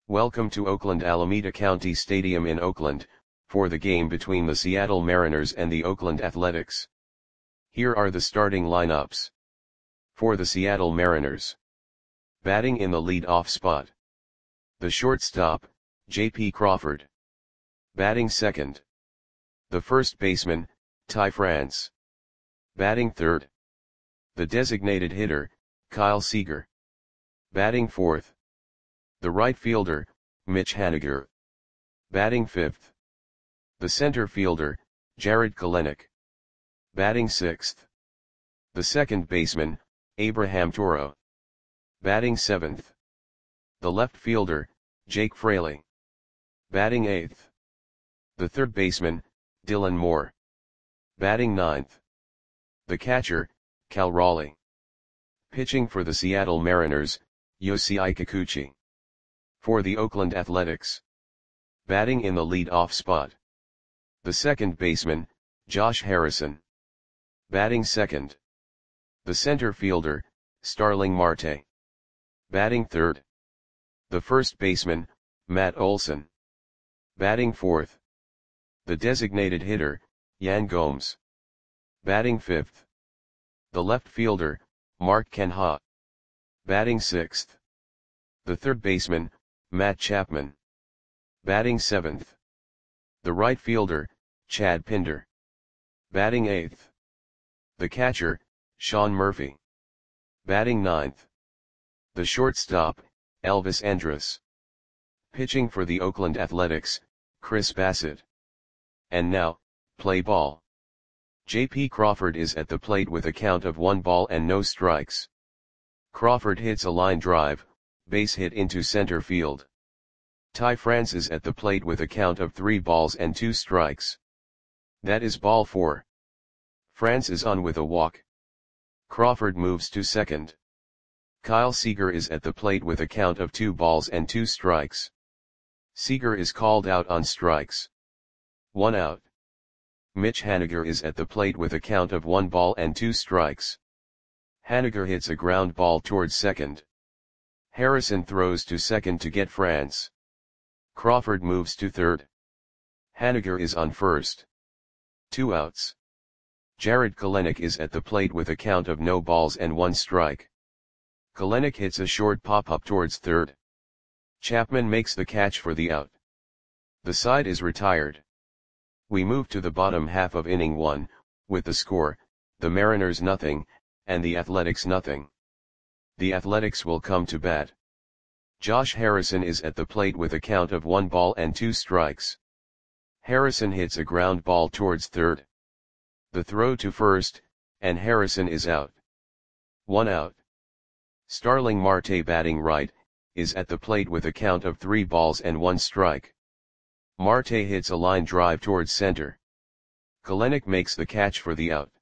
Welcome to Oakland Alameda County Stadium in Oakland, for the game between the Seattle Mariners and the Oakland Athletics. Here are the starting lineups. For the Seattle Mariners. Batting in the lead-off spot. The shortstop, J.P. Crawford. Batting second. The first baseman, Ty France. Batting third. The designated hitter, Kyle Seager. Batting fourth. The right fielder, Mitch Haniger. Batting fifth. The center fielder, Jarred Kelenic. Batting sixth. The second baseman, Abraham Toro. Batting seventh. The left fielder, Jake Fraley. Batting eighth. The third baseman, Dylan Moore. Batting ninth. The catcher, Cal Raleigh. Pitching for the Seattle Mariners, Yosei Kikuchi. For the Oakland Athletics. Batting in the lead-off spot. The second baseman, Josh Harrison. Batting second. The center fielder, Starling Marte. Batting third. The first baseman, Matt Olson. Batting fourth. The designated hitter, Yan Gomes. Batting fifth. The left fielder, Mark Canha. Batting sixth. The third baseman, Matt Chapman. Batting seventh. The right fielder, Chad Pinder. Batting eighth. The catcher, Sean Murphy. Batting ninth. The shortstop, Elvis Andrus. Pitching for the Oakland Athletics, Chris Bassett. And now, play ball. J.P. Crawford is at the plate with a count of 1 ball and no strikes. Crawford hits a line drive, base hit into center field. Ty France is at the plate with a count of 3 balls and 2 strikes. That is ball 4. France is on with a walk. Crawford moves to second. Kyle Seager is at the plate with a count of 2 balls and 2 strikes. Seager is called out on strikes. 1 out. Mitch Haniger is at the plate with a count of 1 ball and 2 strikes. Haniger hits a ground ball towards second. Harrison throws to second to get France. Crawford moves to third. Haniger is on first. 2 outs. Jarred Kelenic is at the plate with a count of no balls and 1 strike. Kelenic hits a short pop-up towards third. Chapman makes the catch for the out. The side is retired. We move to the bottom half of inning 1, with the score, the Mariners nothing, and the Athletics nothing. The Athletics will come to bat. Josh Harrison is at the plate with a count of 1 ball and 2 strikes. Harrison hits a ground ball towards third. The throw to first, and Harrison is out. 1 out. Starling Marte, batting right, is at the plate with a count of 3 balls and 1 strike. Marte hits a line drive towards center. Kelenic makes the catch for the out.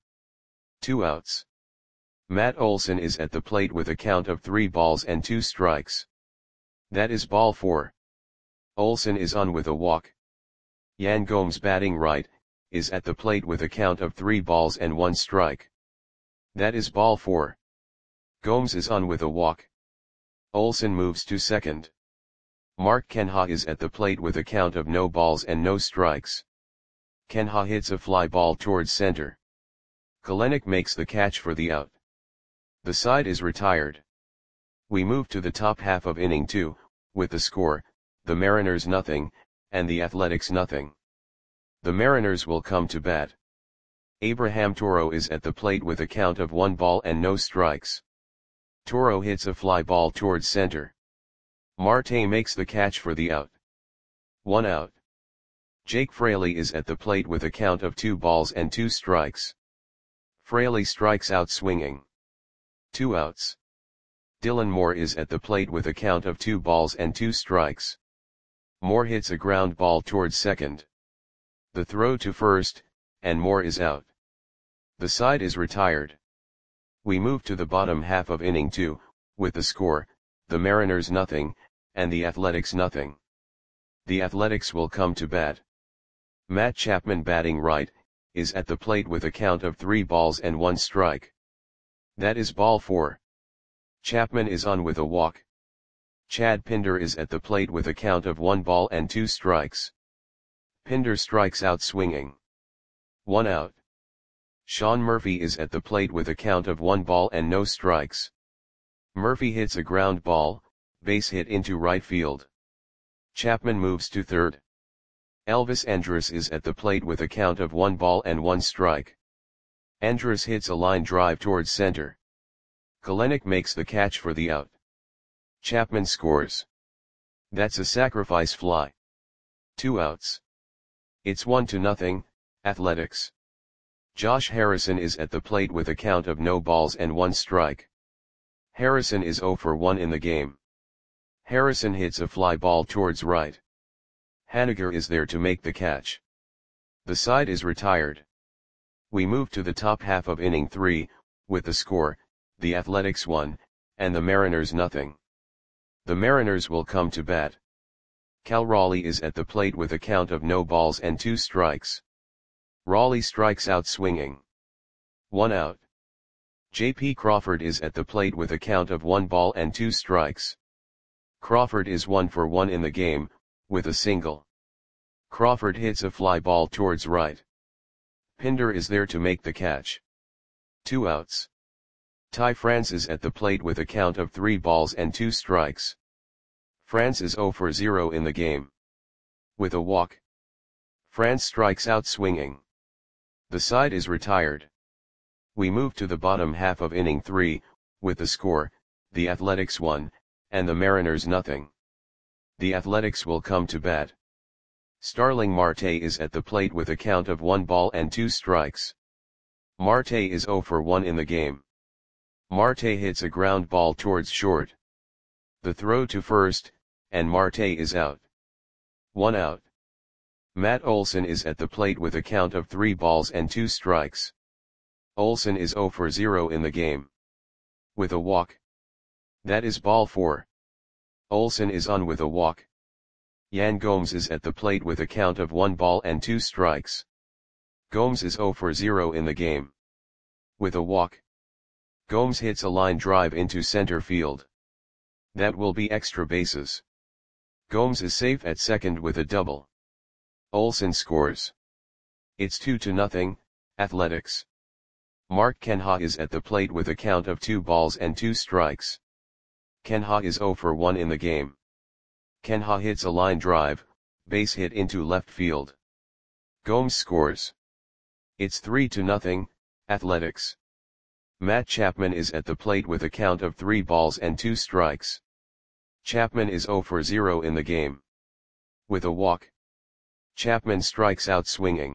2 outs. Matt Olson is at the plate with a count of 3 balls and 2 strikes. That is ball 4. Olson is on with a walk. Yan Gomes, batting right, is at the plate with a count of 3 balls and 1 strike. That is ball 4. Gomes is on with a walk. Olson moves to second. Mark Canha is at the plate with a count of no balls and no strikes. Canha hits a fly ball towards center. Kelenic makes the catch for the out. The side is retired. We move to the top half of inning 2, with the score, the Mariners nothing, and the Athletics nothing. The Mariners will come to bat. Abraham Toro is at the plate with a count of 1 ball and no strikes. Toro hits a fly ball towards center. Marte makes the catch for the out. 1 out. Jake Fraley is at the plate with a count of 2 balls and 2 strikes. Fraley strikes out swinging. 2 outs. Dylan Moore is at the plate with a count of 2 balls and 2 strikes. Moore hits a ground ball towards second. The throw to first, and Moore is out. The side is retired. We move to the bottom half of inning 2, with the score, the Mariners nothing, and the Athletics nothing. The Athletics will come to bat. Matt Chapman, batting right, is at the plate with a count of 3 balls and 1 strike. That is ball 4. Chapman is on with a walk. Chad Pinder is at the plate with a count of 1 ball and 2 strikes. Pinder strikes out swinging. 1 out. Sean Murphy is at the plate with a count of 1 ball and no strikes. Murphy hits a ground ball, base hit into right field. Chapman moves to third. Elvis Andrus is at the plate with a count of 1 ball and 1 strike. Andrus hits a line drive towards center. Kelenic makes the catch for the out. Chapman scores. That's a sacrifice fly. 2 outs. It's 1-0, Athletics. Josh Harrison is at the plate with a count of no balls and 1 strike. Harrison is 0 for 1 in the game. Harrison hits a fly ball towards right. Haniger is there to make the catch. The side is retired. We move to the top half of inning 3, with the score, the Athletics 1, and the Mariners nothing. The Mariners will come to bat. Cal Raleigh is at the plate with a count of no balls and 2 strikes. Raleigh strikes out swinging. 1 out. J.P. Crawford is at the plate with a count of 1 ball and 2 strikes. Crawford is 1 for 1 in the game, with a single. Crawford hits a fly ball towards right. Pinder is there to make the catch. 2 outs. Ty France is at the plate with a count of 3 balls and 2 strikes. France is 0 for 0 in the game. With a walk. France strikes out swinging. The side is retired. We move to the bottom half of inning 3, with the score, the Athletics 1, and the Mariners nothing. The Athletics will come to bat. Starling Marte is at the plate with a count of 1 ball and 2 strikes. Marte is 0 for 1 in the game. Marte hits a ground ball towards short. The throw to first, and Marte is out. 1 out. Matt Olson is at the plate with a count of 3 balls and 2 strikes. Olson is 0 for 0 in the game. With a walk. That is ball 4. Olson is on with a walk. Yan Gomes is at the plate with a count of 1 ball and 2 strikes. Gomes is 0 for 0 in the game. With a walk. Gomes hits a line drive into center field. That will be extra bases. Gomes is safe at second with a double. Olson scores. It's 2-0, Athletics. Mark Kenha is at the plate with a count of 2 balls and 2 strikes. Kenha is 0 for 1 in the game. Kenha hits a line drive, base hit into left field. Gomes scores. It's 3-0, Athletics. Matt Chapman is at the plate with a count of 3 balls and 2 strikes. Chapman is 0 for 0 in the game. With a walk. Chapman strikes out swinging.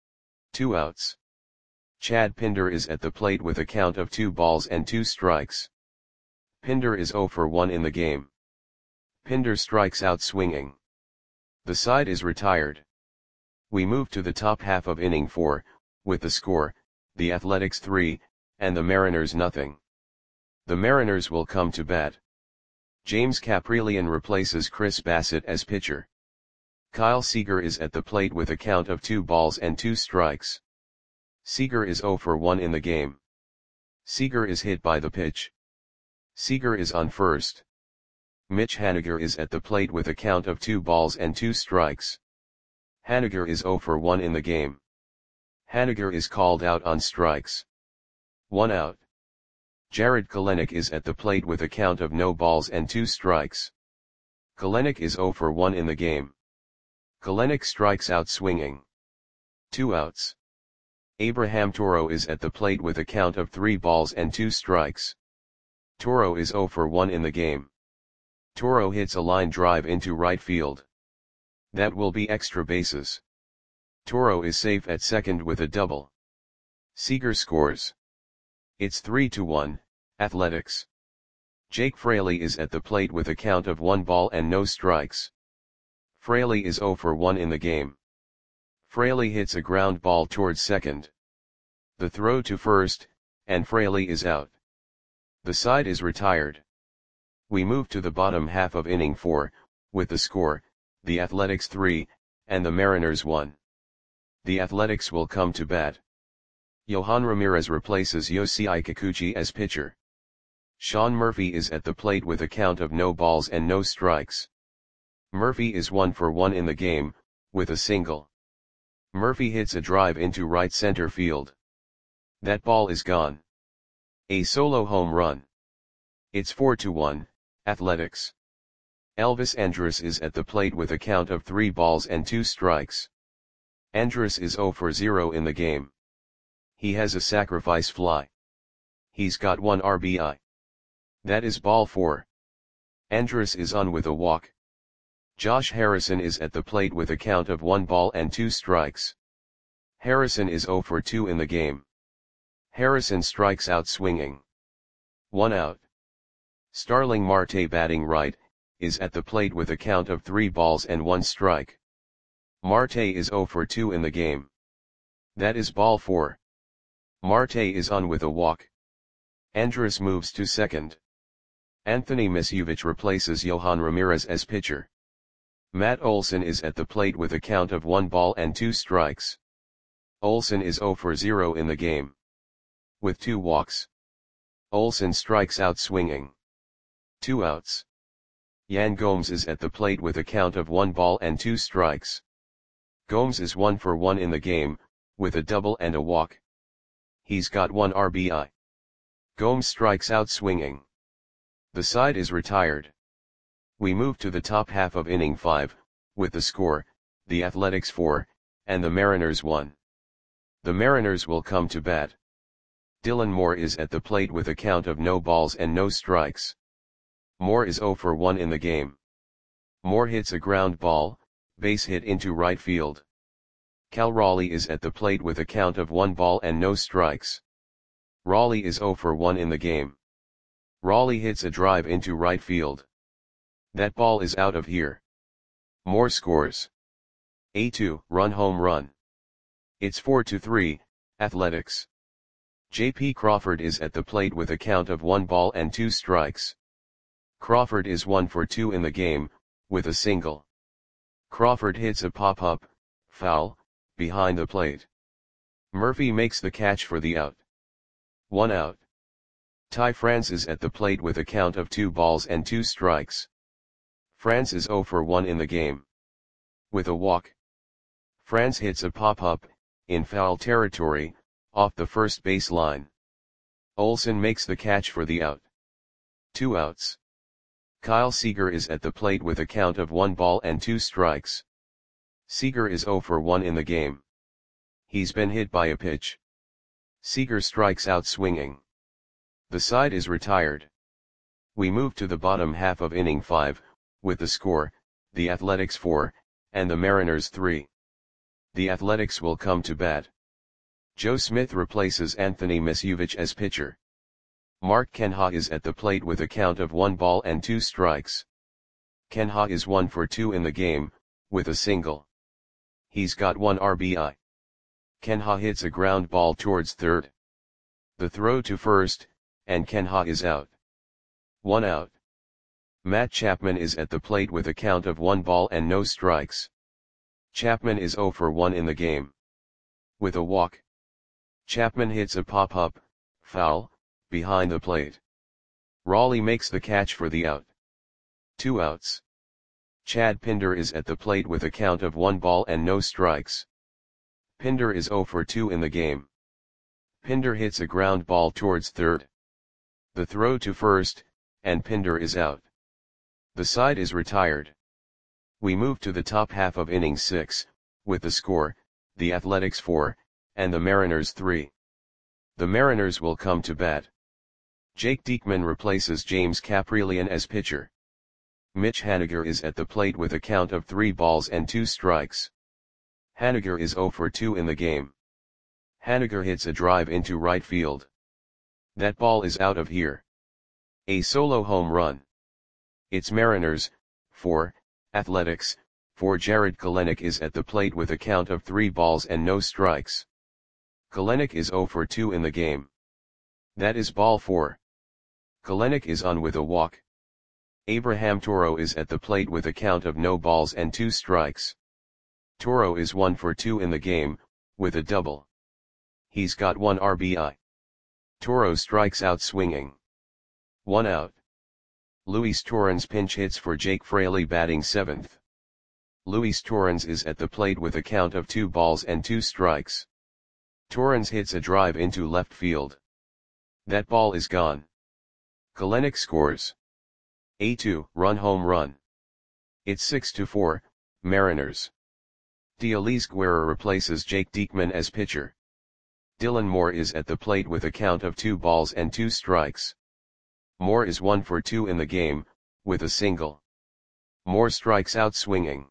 2 outs. Chad Pinder is at the plate with a count of 2 balls and 2 strikes. Pinder is 0 for 1 in the game. Pinder strikes out swinging. The side is retired. We move to the top half of inning 4, with the score, the Athletics 3, and the Mariners nothing. The Mariners will come to bat. James Kaprielian replaces Chris Bassett as pitcher. Kyle Seager is at the plate with a count of 2 balls and 2 strikes. Seager is 0 for 1 in the game. Seager is hit by the pitch. Seager is on first. Mitch Haniger is at the plate with a count of 2 balls and 2 strikes. Haniger is 0 for 1 in the game. Haniger is called out on strikes. 1 out. Jared Kelenic is at the plate with a count of no balls and 2 strikes. Kelenic is 0 for 1 in the game. Kelenic strikes out swinging. 2 outs. Abraham Toro is at the plate with a count of 3 balls and 2 strikes. Toro is 0 for 1 in the game. Toro hits a line drive into right field. That will be extra bases. Toro is safe at second with a double. Seager scores. It's 3-1, Athletics. Jake Fraley is at the plate with a count of 1 ball and no strikes. Fraley is 0 for 1 in the game. Fraley hits a ground ball towards second. The throw to first, and Fraley is out. The side is retired. We move to the bottom half of inning 4, with the score, the Athletics 3, and the Mariners 1. The Athletics will come to bat. Yohan Ramirez replaces Yosei Kikuchi as pitcher. Sean Murphy is at the plate with a count of no balls and no strikes. Murphy is 1 for 1 in the game, with a single. Murphy hits a drive into right center field. That ball is gone. A solo home run. It's 4-1, Athletics. Elvis Andrus is at the plate with a count of 3 balls and 2 strikes. Andrus is 0 for 0 in the game. He has a sacrifice fly. He's got 1 RBI. That is ball 4. Andrus is on with a walk. Josh Harrison is at the plate with a count of 1 ball and 2 strikes. Harrison is 0 for 2 in the game. Harrison strikes out swinging. 1 out. Starling Marte, batting right, is at the plate with a count of 3 balls and 1 strike. Marte is 0 for 2 in the game. That is ball 4. Marte is on with a walk. Andrus moves to second. Anthony Misiewicz replaces Johan Ramirez as pitcher. Matt Olson is at the plate with a count of 1 ball and 2 strikes. Olson is 0 for 0 in the game. With 2 walks. Olson strikes out swinging. 2 outs. Yan Gomes is at the plate with a count of 1 ball and 2 strikes. Gomes is 1 for 1 in the game, with a double and a walk. He's got 1 RBI. Gomes strikes out swinging. The side is retired. We move to the top half of inning 5, with the score, the Athletics 4, and the Mariners 1. The Mariners will come to bat. Dylan Moore is at the plate with a count of no balls and no strikes. Moore is 0 for 1 in the game. Moore hits a ground ball, base hit into right field. Cal Raleigh is at the plate with a count of 1 ball and no strikes. Raleigh is 0 for 1 in the game. Raleigh hits a drive into right field. That ball is out of here. Moore scores a 2-run home run. It's 4-3, Athletics. J.P. Crawford is at the plate with a count of 1 ball and 2 strikes. Crawford is 1 for 2 in the game, with a single. Crawford hits a pop-up, foul, behind the plate. Murphy makes the catch for the out. 1 out. Ty France is at the plate with a count of 2 balls and 2 strikes. France is 0 for 1 in the game. With a walk. France hits a pop-up, in foul territory, off the first base line. Olson makes the catch for the out. 2 outs. Kyle Seager is at the plate with a count of 1 ball and 2 strikes. Seager is 0 for 1 in the game. He's been hit by a pitch. Seager strikes out swinging. The side is retired. We move to the bottom half of inning 5, with the score, the Athletics 4, and the Mariners 3. The Athletics will come to bat. Joe Smith replaces Anthony Misiewicz as pitcher. Mark Kenha is at the plate with a count of 1 ball and 2 strikes. Kenha is 1 for 2 in the game, with a single. He's got 1 RBI. Kenha hits a ground ball towards third. The throw to first, and Kenha is out. 1 out. Matt Chapman is at the plate with a count of 1 ball and no strikes. Chapman is 0 for 1 in the game. With a walk. Chapman hits a pop-up, foul, behind the plate. Raleigh makes the catch for the out. 2 outs. Chad Pinder is at the plate with a count of 1 ball and no strikes. Pinder is 0 for 2 in the game. Pinder hits a ground ball towards third. The throw to first, and Pinder is out. The side is retired. We move to the top half of inning 6, with the score, the Athletics 4, and the Mariners 3. The Mariners will come to bat. Jake Diekman replaces James Kaprielian as pitcher. Mitch Haniger is at the plate with a count of 3 balls and 2 strikes. Haniger is 0 for 2 in the game. Haniger hits a drive into right field. That ball is out of here. A solo home run. It's Mariners 4, Athletics 4. Jared Kelenic is at the plate with a count of 3 balls and no strikes. Kelenic is 0 for 2 in the game. That is ball 4. Kelenic is on with a walk. Abraham Toro is at the plate with a count of no balls and 2 strikes. Toro is 1 for 2 in the game, with a double. He's got 1 RBI. Toro strikes out swinging. 1 out. Luis Torrens pinch hits for Jake Fraley batting 7th. Luis Torrens is at the plate with a count of 2 balls and 2 strikes. Torrens hits a drive into left field. That ball is gone. Kelenic scores a 2-run home run. It's 6-4, Mariners. Dialis Guerra replaces Jake Diekman as pitcher. Dylan Moore is at the plate with a count of 2 balls and 2 strikes. Moore is 1 for 2 in the game, with a single. Moore strikes out swinging.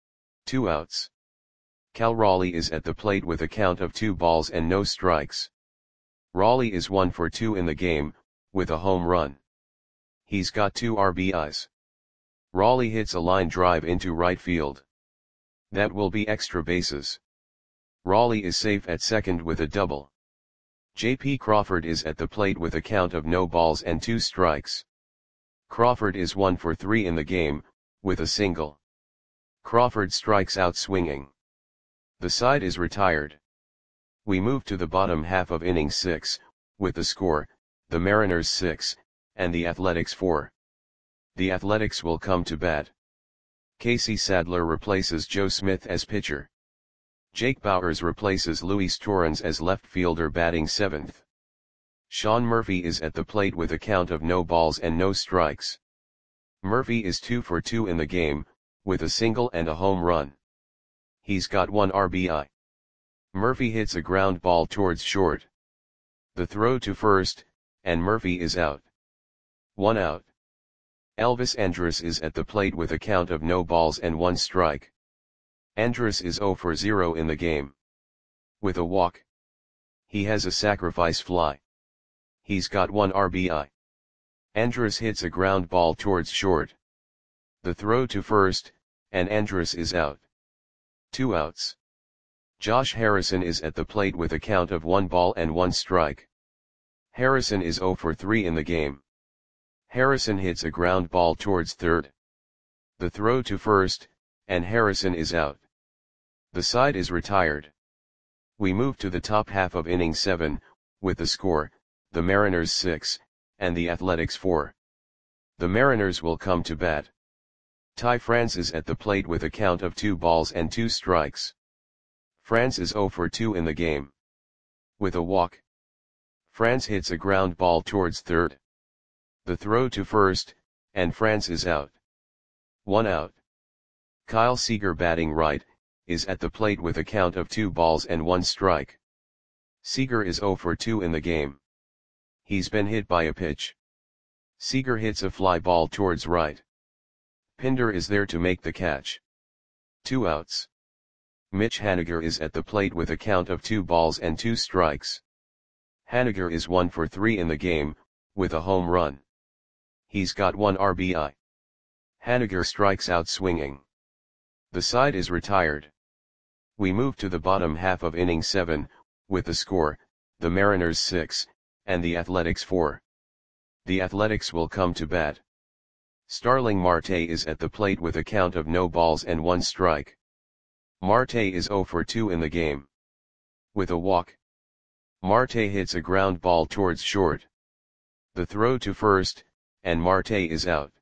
2 outs. Cal Raleigh is at the plate with a count of 2 balls and no strikes. Raleigh is 1 for 2 in the game, with a home run. He's got 2 RBIs. Raleigh hits a line drive into right field. That will be extra bases. Raleigh is safe at second with a double. J.P. Crawford is at the plate with a count of no balls and 2 strikes. Crawford is 1 for 3 in the game, with a single. Crawford strikes out swinging. The side is retired. We move to the bottom half of inning 6, with the score, the Mariners 6, and the Athletics 4. The Athletics will come to bat. Casey Sadler replaces Joe Smith as pitcher. Jake Bauers replaces Luis Torrens as left fielder batting 7th. Sean Murphy is at the plate with a count of no balls and no strikes. Murphy is 2 for 2 in the game, with a single and a home run. He's got 1 RBI. Murphy hits a ground ball towards short. The throw to first, and Murphy is out. 1 out. Elvis Andrus is at the plate with a count of no balls and 1 strike. Andrus is 0 for 0 in the game. With a walk. He has a sacrifice fly. He's got 1 RBI. Andrus hits a ground ball towards short. The throw to first, and Andrus is out. 2 outs. Josh Harrison is at the plate with a count of 1 ball and 1 strike. Harrison is 0 for 3 in the game. Harrison hits a ground ball towards third. The throw to first, and Harrison is out. The side is retired. We move to the top half of inning 7, with the score, the Mariners 6, and the Athletics 4. The Mariners will come to bat. Ty France is at the plate with a count of 2 balls and 2 strikes. France is 0 for 2 in the game. With a walk. France hits a ground ball towards third. The throw to first, and France is out. 1 out. Kyle Seager batting right, is at the plate with a count of 2 balls and 1 strike. Seager is 0 for 2 in the game. He's been hit by a pitch. Seager hits a fly ball towards right. Pinder is there to make the catch. 2 outs. Mitch Haniger is at the plate with a count of 2 balls and 2 strikes. Haniger is 1 for 3 in the game, with a home run. He's got 1 RBI. Haniger strikes out swinging. The side is retired. We move to the bottom half of inning 7, with the score, the Mariners 6, and the Athletics 4. The Athletics will come to bat. Starling Marte is at the plate with a count of no balls and 1 strike. Marte is 0 for 2 in the game. With a walk. Marte hits a ground ball towards short. The throw to first, and Marte is out.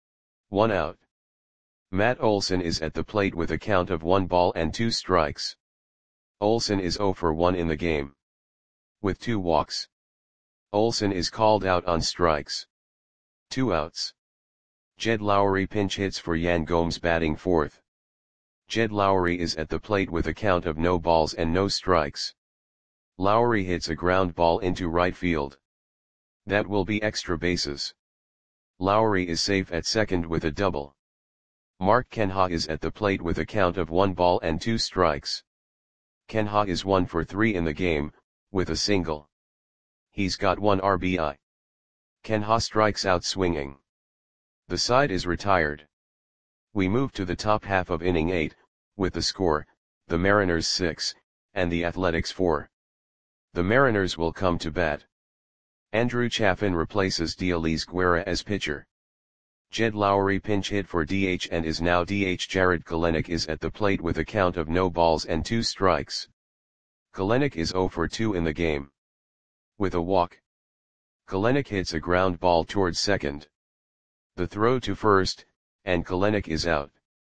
1 out. Matt Olson is at the plate with a count of 1 ball and 2 strikes. Olson is 0 for 1 in the game. With 2 walks. Olson is called out on strikes. 2 outs. Jed Lowry pinch hits for Yan Gomes batting 4th. Jed Lowry is at the plate with a count of no balls and no strikes. Lowry hits a ground ball into right field. That will be extra bases. Lowry is safe at second with a double. Mark Kenha is at the plate with a count of 1 ball and 2 strikes. Kenha is 1 for 3 in the game, with a single. He's got 1 RBI. Kenha strikes out swinging. The side is retired. We move to the top half of inning 8, with the score, the Mariners 6, and the Athletics 4. The Mariners will come to bat. Andrew Chafin replaces Dialis Guerra as pitcher. Jed Lowry pinch hit for DH and is now DH. Jared Kelenic is at the plate with a count of no balls and 2 strikes. Kelenic is 0 for 2 in the game. With a walk. Kelenic hits a ground ball towards second. The throw to first, and Kelenic is out.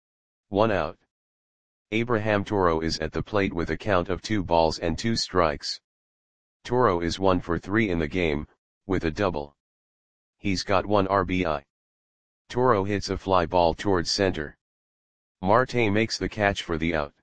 1 out. Abraham Toro is at the plate with a count of 2 balls and 2 strikes. Toro is 1 for 3 in the game, with a double. He's got 1 RBI. Toro hits a fly ball towards center. Marte makes the catch for the out.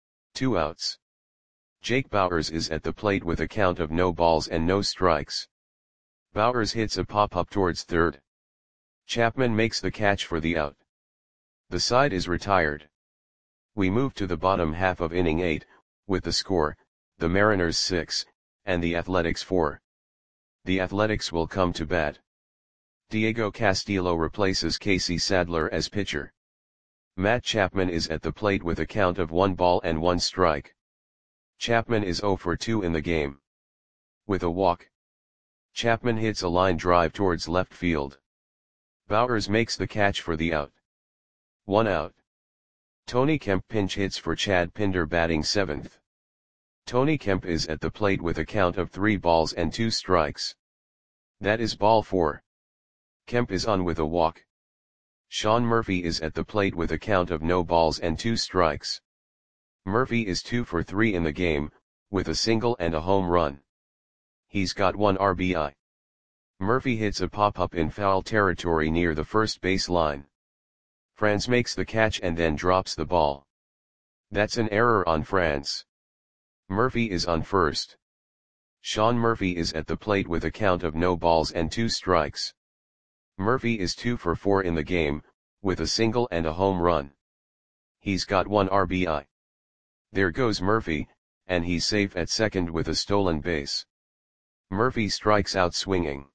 2 outs. Jake Bauers is at the plate with a count of no balls and no strikes. Bauers hits a pop-up towards third. Chapman makes the catch for the out. The side is retired. We move to the bottom half of inning 8, with the score, the Mariners 6, and the Athletics 4. The Athletics will come to bat. Diego Castillo replaces Casey Sadler as pitcher. Matt Chapman is at the plate with a count of 1 ball and 1 strike. Chapman is 0 for 2 in the game. With a walk. Chapman hits a line drive towards left field. Bauers makes the catch for the out. 1 out. Tony Kemp pinch hits for Chad Pinder batting 7th. Tony Kemp is at the plate with a count of 3 balls and 2 strikes. That is ball 4. Kemp is on with a walk. Sean Murphy is at the plate with a count of no balls and 2 strikes. Murphy is 2 for 3 in the game, with a single and a home run. He's got 1 RBI. Murphy hits a pop-up in foul territory near the first base line. Franz makes the catch and then drops the ball. That's an error on Franz. Murphy is on first. Sean Murphy is at the plate with a count of no balls and 2 strikes. Murphy is 2 for 4 in the game, with a single and a home run. He's got 1 RBI. There goes Murphy, and he's safe at second with a stolen base. Murphy strikes out swinging.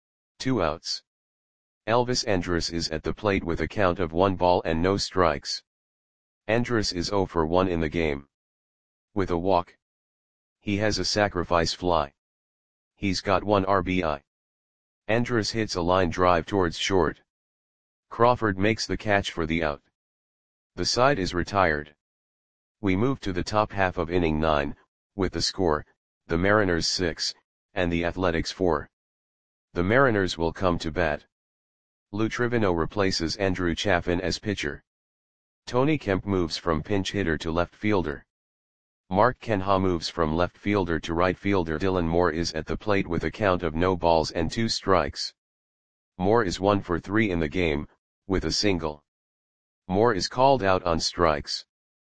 2 outs. Elvis Andrus is at the plate with a count of 1 ball and no strikes. Andrus is 0 for 1 in the game. With a walk. He has a sacrifice fly. He's got 1 RBI. Andrus hits a line drive towards short. Crawford makes the catch for the out. The side is retired. We move to the top half of inning 9, with the score, the Mariners 6, and the Athletics 4. The Mariners will come to bat. Lou Trivino replaces Andrew Chafin as pitcher. Tony Kemp moves from pinch hitter to left fielder. Mark Canha moves from left fielder to right fielder. Dylan Moore is at the plate with a count of no balls and 2 strikes. Moore is 1 for 3 in the game, with a single. Moore is called out on strikes.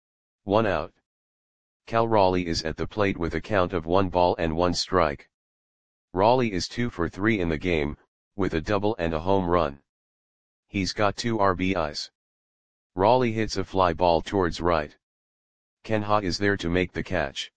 1 out. Cal Raleigh is at the plate with a count of 1 ball and 1 strike. Raleigh is 2 for 3 in the game, with a double and a home run. He's got 2 RBIs. Raleigh hits a fly ball towards right. Canha is there to make the catch.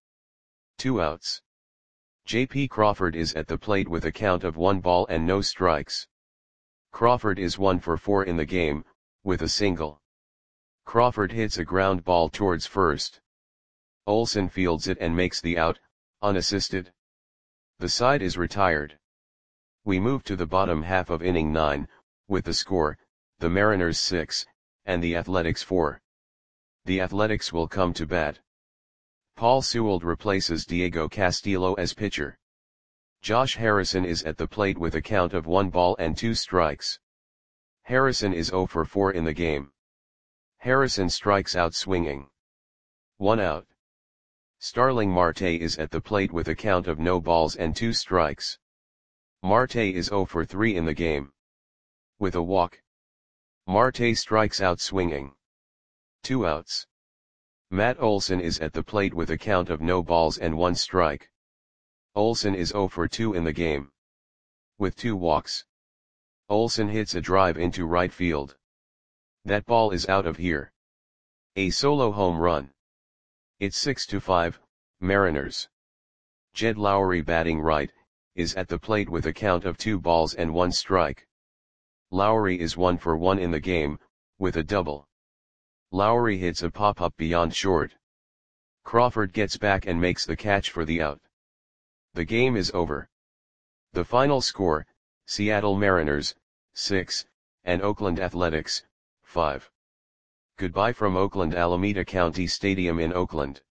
2 outs. J.P. Crawford is at the plate with a count of 1 ball and no strikes. Crawford is 1 for 4 in the game, with a single. Crawford hits a ground ball towards first. Olsen fields it and makes the out, unassisted. The side is retired. We move to the bottom half of inning 9, with the score, the Mariners 6, and the Athletics 4. The Athletics will come to bat. Paul Sewald replaces Diego Castillo as pitcher. Josh Harrison is at the plate with a count of 1 ball and 2 strikes. Harrison is 0 for 4 in the game. Harrison strikes out swinging. 1 out. Starling Marte is at the plate with a count of no balls and 2 strikes. Marte is 0 for 3 in the game. With a walk. Marte strikes out swinging. 2 outs. Matt Olson is at the plate with a count of no balls and 1 strike. Olson is 0 for 2 in the game. With 2 walks. Olson hits a drive into right field. That ball is out of here. A solo home run. It's 6-5, Mariners. Jed Lowry batting right, is at the plate with a count of 2 balls and 1 strike. Lowry is 1 for 1 in the game, with a double. Lowry hits a pop-up beyond short. Crawford gets back and makes the catch for the out. The game is over. The final score, Seattle Mariners, 6, and Oakland Athletics, 5. Goodbye from Oakland Alameda County Stadium in Oakland.